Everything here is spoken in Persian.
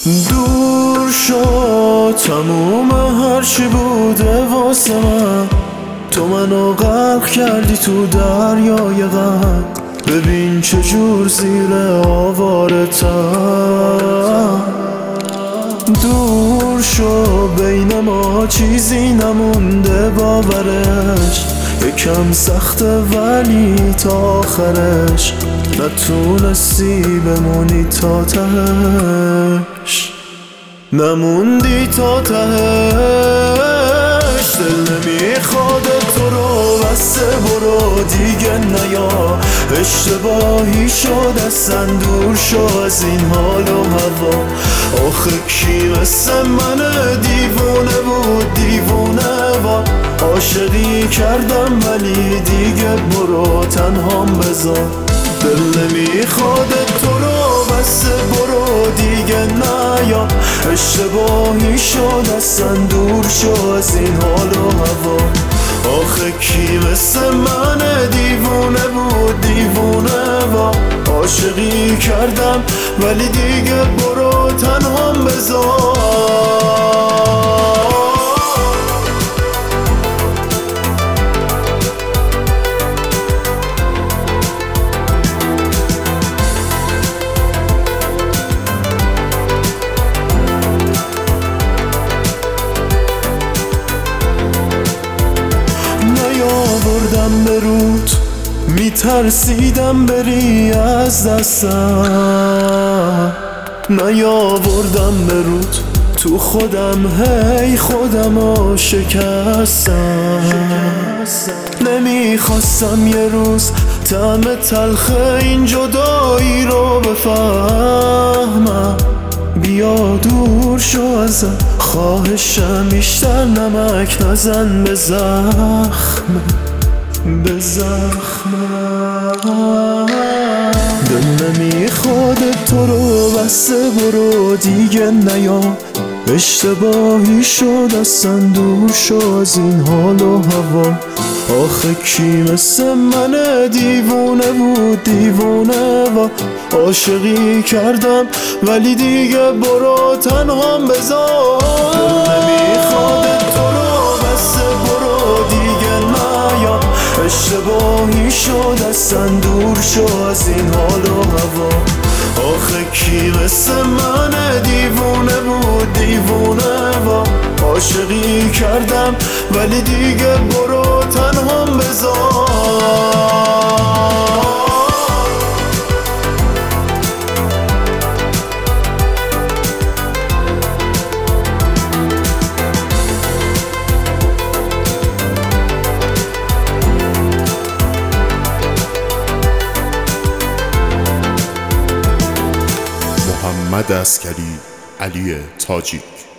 دور شد تموم هرچی بوده واسه من، تو منو غرق کردی تو دریای غم. ببین چجور زیر آوارتم. دور شو بین ما چیزی نمونده باورش، یکم سخته ولی تا آخرش نتونستی بمونی تا تهش. نموندی تا تهش. دل نمیخواد تو رو بسته برو دیگه نیا. اشتباهی شد اصلا دور شو از این حال و هوا. آخه کی مثل من دیوونه بود دیوونه و عاشقی کردم ولی دیگه برو تنهام بذار. دل نمیخواد تو رو بسته برو دیگه نیا. اشتباهی شد اصلا دور شو از این حال و هوا. آخه کی مثل من دیوونه بود دیوونه و عاشقی کردم ولی دیگه برو تنهام بذار. نیاوردم به رود میترسیدم بری از دستم. نیاوردم به رود تو خودم هی خودمو شکستم. نمیخواستم یه روز طعم تلخ این جدایی رو بفهمم. بیا دور شو ازم خواهشم بیشتر نمک نزن به زخم به زخمم. دل نمیخواد تو رو بسته برو دیگه نیا. اشتباهی شد اصلا دور شو از این حال و هوا. آخه کی مثل من دیوونه بود دیوونه و عاشقی کردم ولی دیگه برو تنهام بذار. دل نمیخواد تو رو بسته برو دیگه نیا. اشتباهی شد اصلا دور شو از این حال و هوا. آخه کی مثل من دیوونه بود دیوونه و عاشقی کردم ولی دیگه برو تنهام بذار. محمد عسکری، علی تاجیک.